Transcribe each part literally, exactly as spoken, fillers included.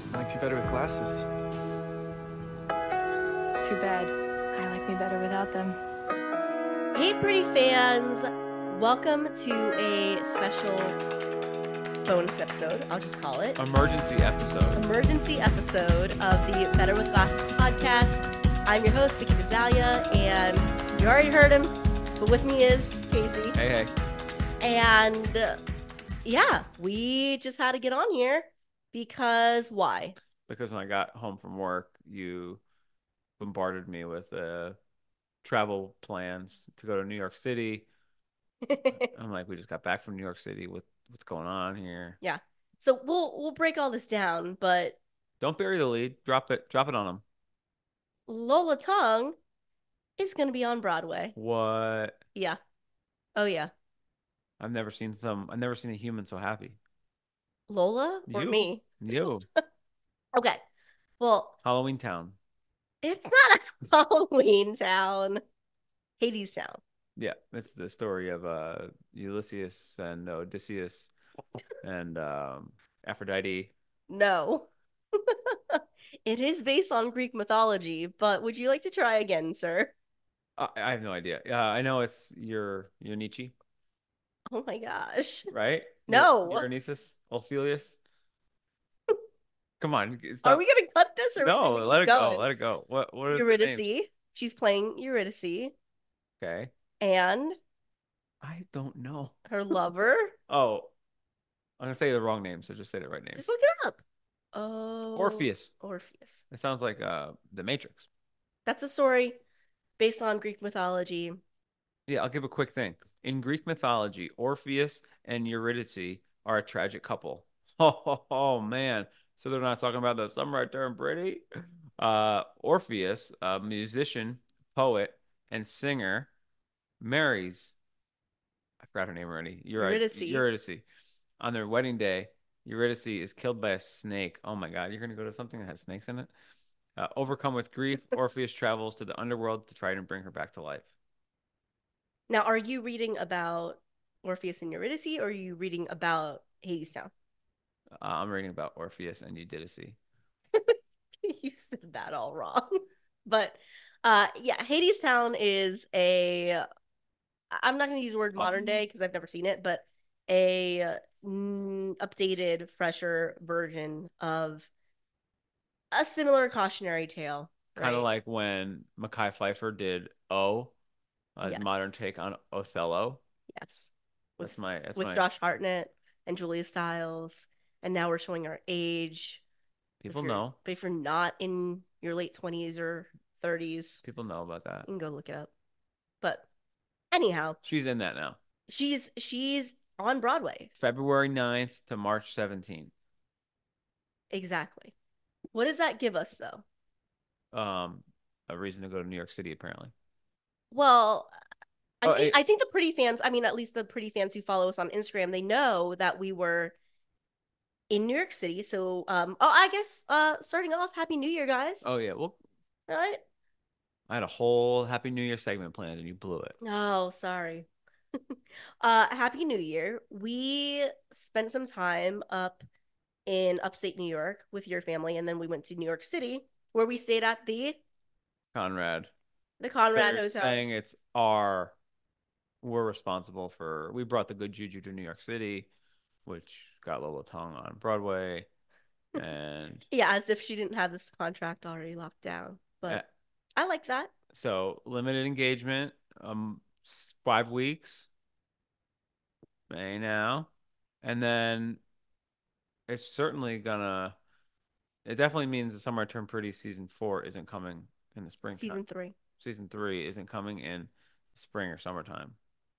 Likes you better with glasses. Too bad. I like me better without them. Hey, pretty fans! Welcome to a special bonus episode, I'll just call it. Emergency episode. Emergency episode of the Better with Glasses podcast. I'm your host, Vicky Vizalia, and you already heard him, but with me is Casey. Hey, hey. And uh, yeah, we just had to get on here because why? Because when I got home from work, you bombarded me with uh, travel plans to go to New York City. I'm like, we just got back from New York City. With what's going on here? Yeah. So we'll we'll break all this down, but Don't bury the lead. Drop it. Drop it on them. Lola Tongue is going to be on Broadway. What? Yeah. Oh, yeah. I've never seen some. I've never seen a human so happy. Lola or You? me? You. Okay. Well, Halloween Town. it's not a Halloween town. Hades Town. Yeah, it's the story of uh Ulysses and Odysseus and um Aphrodite. No. It is based on Greek mythology, but would you like to try again, sir? I, I have no idea. Yeah, I know it's your your Nietzsche, Oh my gosh. right? Your No. Dionysus, Ophiuchus. Come on, Are stop. we going to cut this or No, are we let keep it go. going? Let it go. What what are the names? Eurydice. She's playing Eurydice. Okay. And I don't know. her lover. Oh, I'm gonna say the wrong name, so just say the right name. Just look it up. Oh. Orpheus. Orpheus. It sounds like uh the Matrix. That's a story based on Greek mythology. Yeah, I'll give a quick thing. In Greek mythology, Orpheus and Eurydice are a tragic couple. Oh, oh, oh, man. So they're not talking about the summer I turned pretty. Uh, Orpheus, a musician, poet, and singer, marries, I forgot her name already. You're right. Eurydice. Eurydice. On their wedding day, Eurydice is killed by a snake. Oh my God, you're gonna go to something that has snakes in it? Uh, overcome with grief, Orpheus travels to the underworld to try and bring her back to life. Now, are you reading about Orpheus and Eurydice, or are you reading about Hades Town? Uh, I'm reading about Orpheus and Eurydice. You said that all wrong. But uh, yeah, Hades Town is a. I'm not going to use the word modern day because I've never seen it, but a mm, updated, fresher version of a similar cautionary tale. Kind of Right? like when Mekhi Phifer did O, a Yes. modern take on Othello. Yes. That's With my that's with my Josh Hartnett and Julia Stiles, and now we're showing our age. people If you're, know. but if you're not in your late twenties or thirties, People know about that. you can go look it up. But anyhow, She's in that now. she's she's on Broadway. February ninth to March seventeenth. Exactly. What does that give us though? Um, a reason to go to New York City apparently. Well, I Oh, think it, I think the pretty fans, I mean at least the pretty fans who follow us on Instagram, they know that we were in New York City. So um oh I guess uh starting off, Happy New Year, guys. oh yeah. Well, All right. I had a whole Happy New Year segment planned and you blew it. Oh, sorry. uh Happy New Year. We spent some time up in upstate New York with your family, and then we went to New York City where we stayed at the Conrad. the Conrad They're Hotel. saying it's our we're responsible for we brought the good juju to New York City, which got Lola Tongue on Broadway. And Yeah, as if she didn't have this contract already locked down. But uh, I like that. so limited engagement, um, s- five weeks, May now, and then it's certainly gonna. It definitely means that Summer I Turned Pretty season four isn't coming in the springtime. Season three. Season three isn't coming in spring or summertime.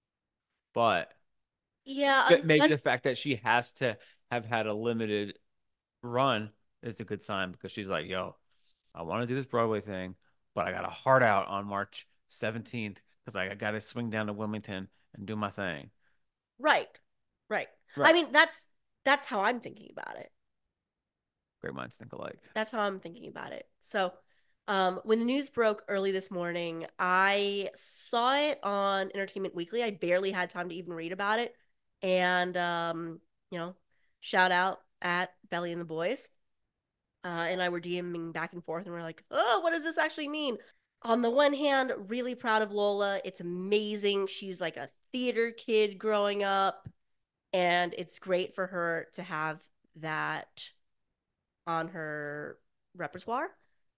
But Yeah, that maybe un- the fact that she has to have had a limited run is a good sign because she's like, yo, I want to do this Broadway thing, but I got a heart out on March seventeenth because I got to swing down to Wilmington and do my thing. right. Right. I Right. mean, that's that's how I'm thinking about it. Great minds think alike. That's how I'm thinking about it. So, um, when the news broke early this morning, I saw it on Entertainment Weekly. I barely had time to even read about it. And um, you know, shout out at Belly and the Boys. uh, and I were DMing back and forth, and we're like, oh, what does this actually mean? On the one hand, really proud of Lola. It's amazing. She's like a theater kid growing up, and it's great for her to have that on her repertoire.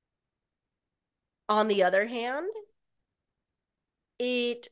On the other hand, it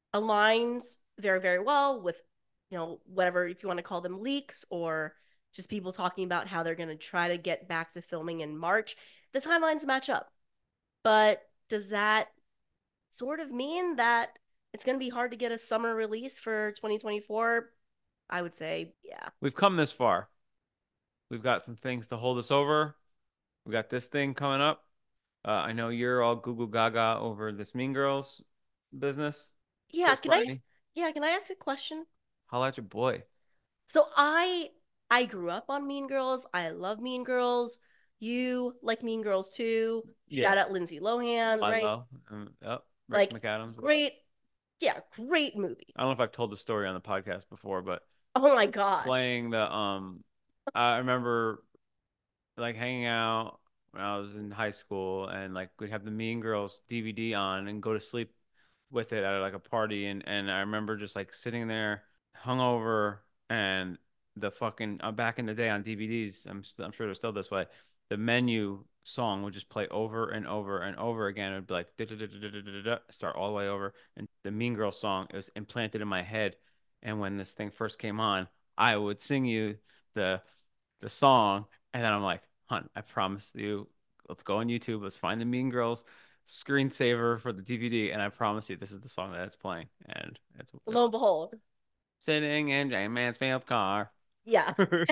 aligns very, very well with, you know, whatever, if you want to call them leaks or just people talking about how they're going to try to get back to filming in March. The timelines match up. But does that sort of mean that it's going to be hard to get a summer release for twenty twenty-four? I would say, yeah. We've come this far. We've got some things to hold us over. We got this thing coming up. Uh, I know you're all Google Gaga over this Mean Girls business. Yeah, Chris can I Britney, yeah, can I ask a question? holla at your boy. So I I grew up on Mean Girls. I love Mean Girls. You like Mean Girls too. Yeah, Shout out Lindsay Lohan, I right? love. Um, yep, Rachel Like McAdams. great, yeah, great movie. I don't know if I've told the story on the podcast before, but Oh my gosh. playing the um, I remember like hanging out when I was in high school, and like we'd have the Mean Girls D V D on and go to sleep with it at like a party, and and I remember just like sitting there hungover, and the fucking uh, back in the day on D V Ds, I'm st I'm sure they're still this way. The menu song would just play over and over and over again. It would be like da-da-da-da-da-da-da, start all the way over, and the Mean Girls song, it was implanted in my head. And when this thing first came on, I would sing you the the song, and then I'm like, "Hun, I promise you, let's go on YouTube, let's find the Mean Girls screensaver for the D V D, and I promise you, this is the song that it's playing." And it's Lo and behold. sitting in Jane Mansfield's car. Yeah.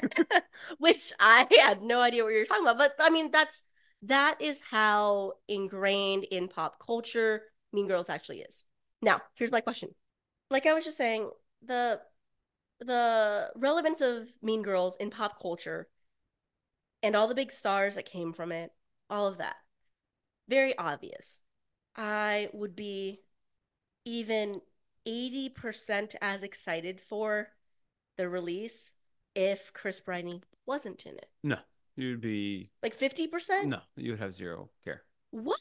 Which I had no idea what you were talking about. But I mean, that's that is how ingrained in pop culture Mean Girls actually is. Now, here's my question. Like I was just saying, the the relevance of Mean Girls in pop culture and all the big stars that came from it, all of that. Very obvious. I would be even eighty percent as excited for the release if Chris Briney wasn't in it. No, you'd be Like fifty percent? no, you would have zero care. What?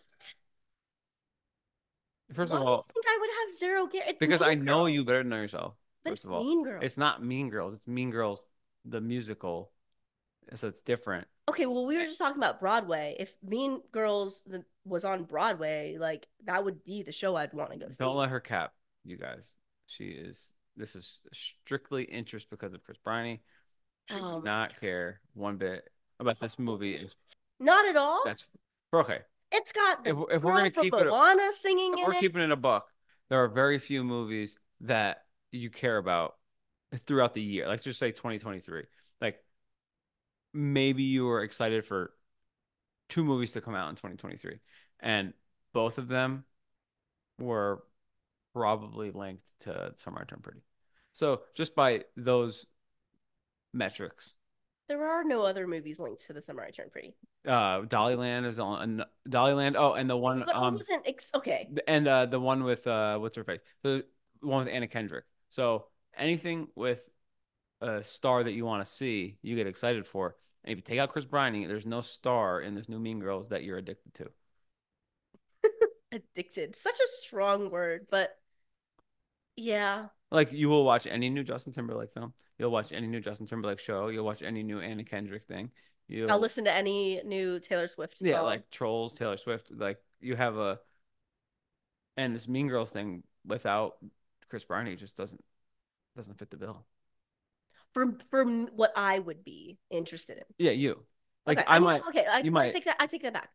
First Why of do you all, think I would have zero care? It's because Mean I know Girls. you better than know yourself. But First it's of all, Mean Girls. it's not Mean Girls, it's Mean Girls the musical, so it's different. Okay, well, we were just talking about Broadway. If Mean Girls the, was on Broadway, like that would be the show I'd want to go see. Don't let her cap you guys. She is. This is strictly interest because of Chris Briney. She Oh would my not care one bit about this movie. Not at all. That's okay. It's got the If, if we're girl gonna from keep it, Moana singing if in we're it. keeping it a buck, there are very few movies that you care about throughout the year. Let's just say twenty twenty-three. Like maybe you were excited for two movies to come out in twenty twenty-three, and both of them were probably linked to Summer I Turned Pretty. So just by those metrics, There are no other movies linked to the Summer I Turned Pretty. uh, Dollyland is on Dollyland. Oh, and the one But I um, wasn't ex- okay. and uh, the one with uh, what's her face, the one with Anna Kendrick. So anything with a star that you want to see, you get excited for. And if you take out Chris Briney, there's no star in this new Mean Girls that you're addicted to. Addicted. Such a strong word, but yeah. Like you will watch any new Justin Timberlake film. You'll watch any new Justin Timberlake show. You'll watch any new Anna Kendrick thing. You'll I'll listen to any new Taylor Swift yeah, song. like Trolls, Taylor Swift. Like you have a and this Mean Girls thing without Chris Briney just doesn't doesn't fit the bill. For for m- what I would be interested in. Yeah, you. Like Okay, I, I mean, might. okay, I, you I might. take that I take that back.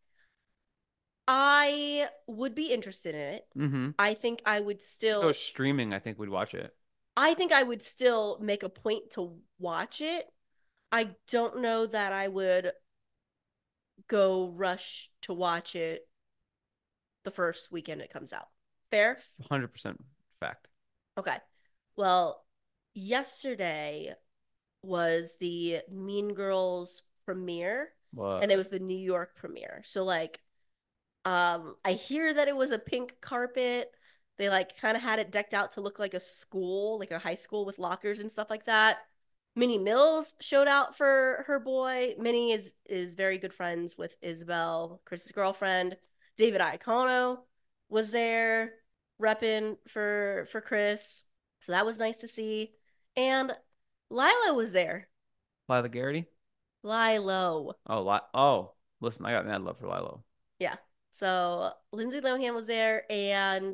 I would be interested in it. Mm-hmm. I think I would If it still was streaming, I think we'd watch it. I think I would still make a point to watch it. I don't know that I would go rush to watch it the first weekend it comes out. Fair? one hundred percent fact. Okay. Well, yesterday was the Mean Girls premiere, What? and it was the New York premiere. So like um I hear that it was a pink carpet. They like kind of had it decked out to look like a school, like a high school with lockers and stuff like that. Minnie Mills showed out for her boy. Minnie is is very good friends with Isabel, Chris's girlfriend. David Iacono was there repping for for Chris. So that was nice to see. And Lila was there. Lila Garrity? Lilo. Oh, Li oh, listen, I got mad love for Lilo. Yeah. So Lindsay Lohan was there and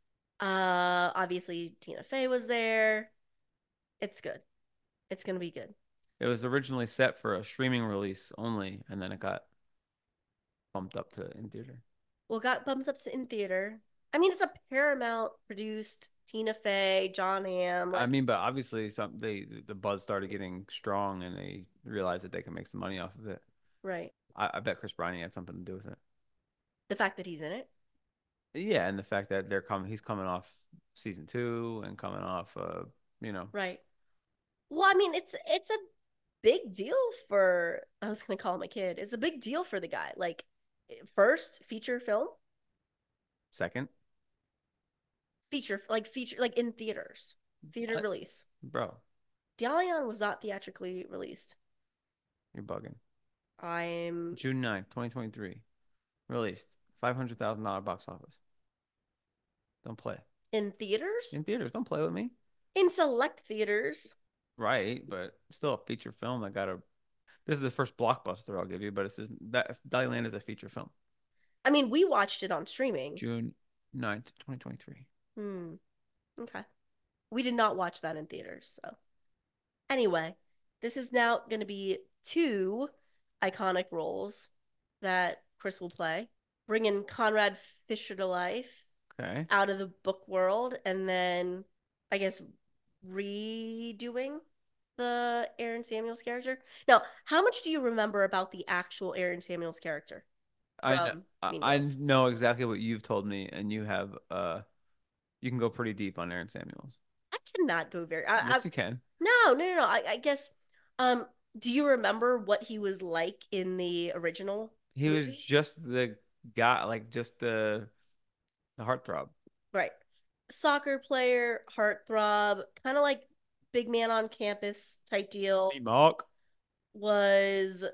uh obviously Tina Fey was there. It's good. It's gonna be good. It was originally set for a streaming release only, and then it got bumped up to in theater. Well, got bumps up to in theater. I mean, it's a Paramount produced Tina Fey, John Hamm. I Like, mean, but obviously, some they the buzz started getting strong, and they realized that they can make some money off of it. right. I, I bet Chris Bryan had something to do with it. The fact that he's in it. Yeah, and the fact that they're coming, he's coming off season two and coming off, uh, you know, Right. Well, I mean, it's it's a big deal for I was gonna call him a kid. It's a big deal for the guy. Like first feature film, second, feature like feature like in theaters, theater what? release. Bro, Dalian was not theatrically released. you're bugging. I'm June ninth, twenty twenty-three, released, five hundred thousand dollar box office. Don't play in theaters, in theaters. Don't play with me. in select theaters. Right, but still a feature film that got a. This is the first blockbuster I'll give you, but it's just, that Land is a feature film. I mean, we watched it on streaming. June ninth, twenty twenty-three. Hmm. Okay. We did not watch that in theaters. So, anyway, this is now going to be two iconic roles that Chris will play, bringing Conrad Fisher to life Okay. out of the book world, and then I guess redoing the Aaron Samuels character. Now, how much do you remember about the actual Aaron Samuels character I kn- from I Mean I Girls? know exactly what you've told me, and you have uh, you can go pretty deep on Aaron Samuels. I cannot go very. I, I Yes, you can. no, no, no, no. I, I guess. Um, do you remember what he was like in the original He was movie? just the guy, like just the the heartthrob. Right. Soccer player, heartthrob, kind of like big man on campus type deal. Hey, Mark. Was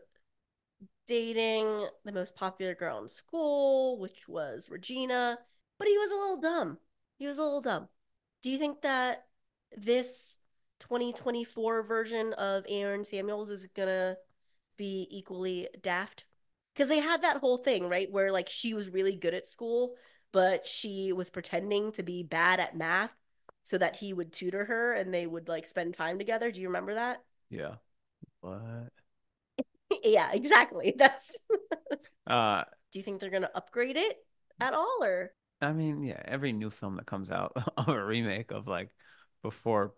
dating the most popular girl in school, which was Regina, but he was a little dumb. He was a little dumb. Do you think that this twenty twenty-four version of Aaron Samuels is gonna be equally daft? Because they had that whole thing, right? Where like she was really good at school, but she was pretending to be bad at math so that he would tutor her and they would like spend time together. Do you remember that? Yeah. What? Yeah, exactly. That's Uh, Do you think they're gonna upgrade it at all or I mean, yeah, every new film that comes out of a remake of like before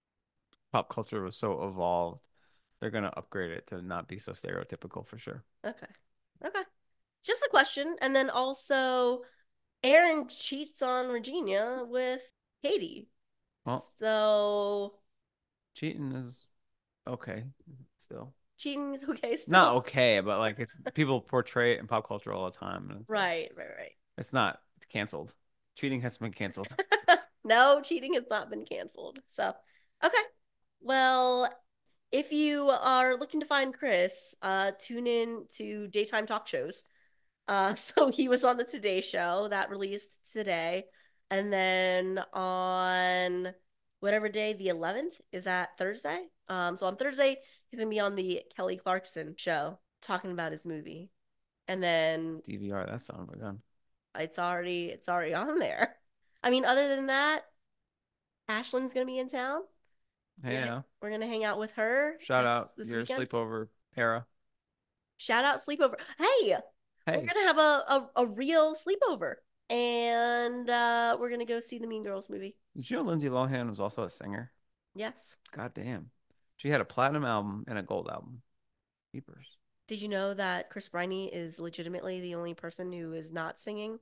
pop culture was so evolved, they're gonna upgrade it to not be so stereotypical for sure. okay. Okay. Just a question. And then also Aaron cheats on Regina with Katie. Well, So cheating is okay still. cheating is okay Not still. okay, but like it's people portray it in pop culture all the time, and it's like Right, right, it's not it's canceled. Cheating has been canceled. right. No, cheating has not been canceled. So, okay. Well, if you are looking to find Chris, uh, tune in to daytime talk shows. Uh, so he was on the Today Show that released today, and then on whatever day, the eleventh, is that Thursday? Um, so on Thursday he's gonna be on the Kelly Clarkson show talking about his movie, and then D V R that son of a gun. it's already it's already on there. I mean, other than that, Ashlyn's gonna be in town. We're Hey gonna, now, we're gonna hang out with her shout this, out this your weekend. sleepover era. Shout out sleepover. Hey, we're Hey, gonna have a, a, a real sleepover. And uh we're gonna go see the Mean Girls movie. did you know Lindsay Lohan was also a singer? Yes. God damn, she had a platinum album and a gold album. Keepers. Did you know that Chris Briney is legitimately the only person who is not singing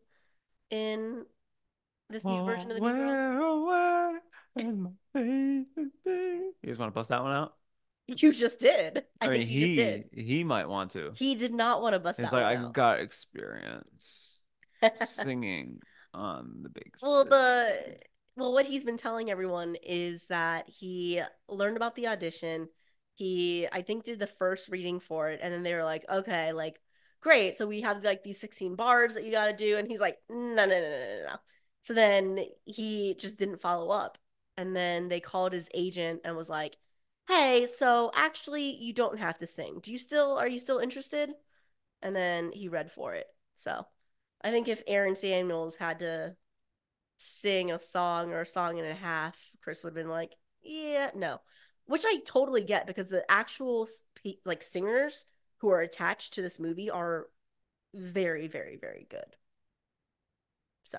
in this new version of the Mean Girls? Where, where is my baby? You just want to bust that one out? You just did. I, I mean, think you just did. he he might want to. He did not want to bust He's that like, one I out. got experience singing on the big Well, stage. the well, what he's been telling everyone is that he learned about the audition. he I think did the first reading for it, and then they were like, okay, like great, so we have like these sixteen bars that you got to do, and he's like, no, no, no, no, no, no. So then he just didn't follow up, and then they called his agent and was like, hey, so actually you don't have to sing. Do you still are you still interested? And then he read for it. So I think if Aaron Samuels had to sing a song or a song and a half, Chris would have been like, yeah, no. Which I totally get because the actual like singers who are attached to this movie are very, very, very good. So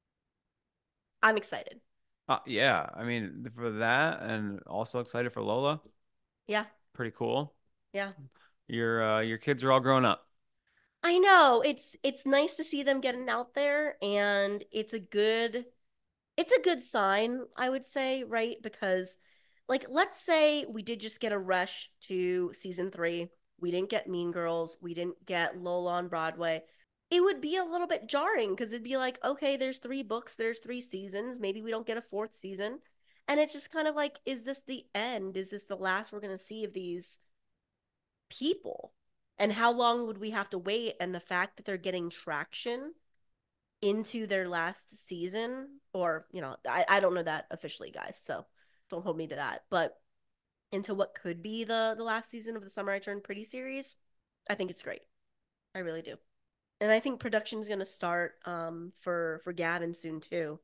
I'm excited. Uh, yeah, I mean for that, and also excited for Lola. Yeah. Pretty cool. Yeah. Your uh, your kids are all grown up. I know. It's it's nice to see them getting out there, and it's a good it's a good sign, I would say, right? Because like let's say we did just get a rush to season three. We didn't get Mean Girls, we didn't get Lola on Broadway. It would be a little bit jarring because it'd be like, okay, there's three books, there's three seasons, maybe we don't get a fourth season. And it's just kind of like, is this the end? Is this the last we're gonna see of these people? And how long would we have to wait? And the fact that they're getting traction into their last season, or, you know, I, I don't know that officially, guys, so don't hold me to that. But into what could be the the last season of the Summer I Turned Pretty series, I think it's great. I really do. And I think production's gonna start um for for Gavin soon too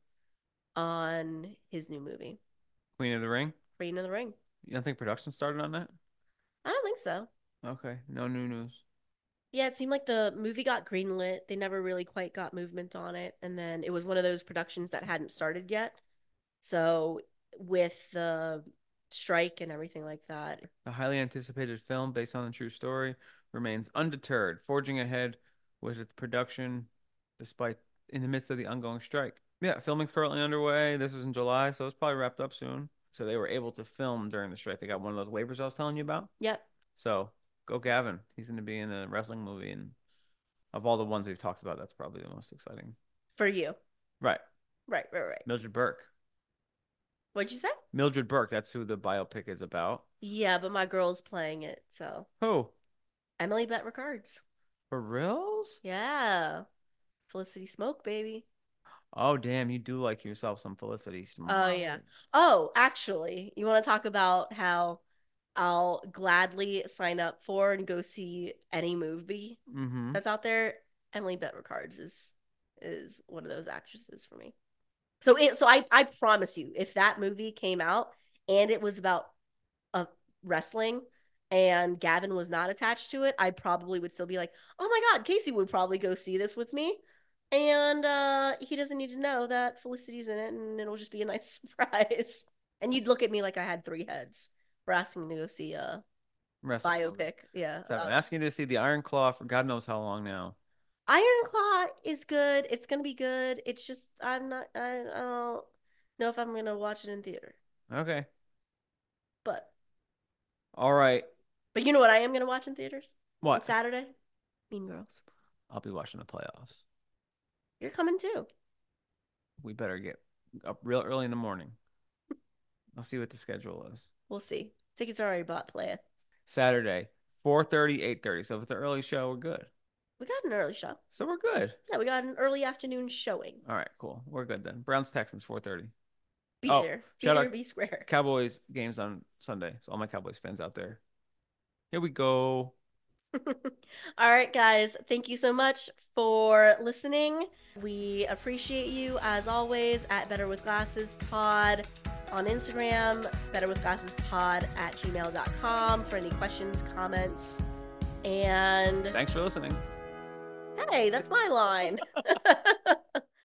on his new movie, Queen of the Ring. Queen of the Ring. You don't think production started on that? I don't think so. Okay, no new news. Yeah, it seemed like the movie got greenlit. They never really quite got movement on it. And then it was one of those productions that hadn't started yet. So with the strike and everything like that. The highly anticipated film based on a true story remains undeterred, forging ahead with its production despite in the midst of the ongoing strike. Yeah, filming's currently underway. This was in July, so it's probably wrapped up soon. So they were able to film during the strike. They got one of those waivers I was telling you about. Yep. So go Gavin. He's going to be in a wrestling movie, and of all the ones we've talked about, that's probably the most exciting. For you. Right. Right, right, right. Mildred Burke. What'd you say? Mildred Burke. That's who the biopic is about. Yeah, but my girl's playing it, so. Who? Emily Bett Rickards. For reals? Yeah. Felicity Smoke, baby. Oh, damn. You do like yourself some Felicity Smoke. Oh, yeah. Oh, actually, you want to talk about how I'll gladly sign up for and go see any movie Mm-hmm. that's out there? Emily Bett Rickards is is one of those actresses for me. So it so I I promise you, if that movie came out and it was about a wrestling and Gavin was not attached to it, I probably would still be like, oh my God, Casey would probably go see this with me. And uh he doesn't need to know that Felicity's in it, and it'll just be a nice surprise. And you'd look at me like I had three heads for asking me to go see a Wrestling biopic. movie. Yeah. So I've been about- asking you to see the Iron Claw for God knows how long now. Iron Claw is good. It's gonna be good. It's just I'm not I, I don't know if I'm gonna watch it in theater. Okay. But All right. but you know what I am gonna watch in theaters? On What? Saturday? Mean Girls. I'll be watching the playoffs. You're coming too. We better get up real early in the morning. I'll see what the schedule is. We'll see. Tickets are already bought, play it. Saturday, four thirty, eight thirty. So if it's an early show, we're good. We got an early show. So we're good. Yeah, we got an early afternoon showing. All right, cool. We're good then. Browns Texans, four thirty. Be Oh, there. Be shout there, out- be square. Cowboys games on Sunday. So all my Cowboys fans out there. Here we go. All right, guys. Thank you so much for listening. We appreciate you as always at Better With Glasses Pod on Instagram, Better With Glasses Pod at gmail dot com for any questions, comments, and Thanks for listening. hey, that's my line.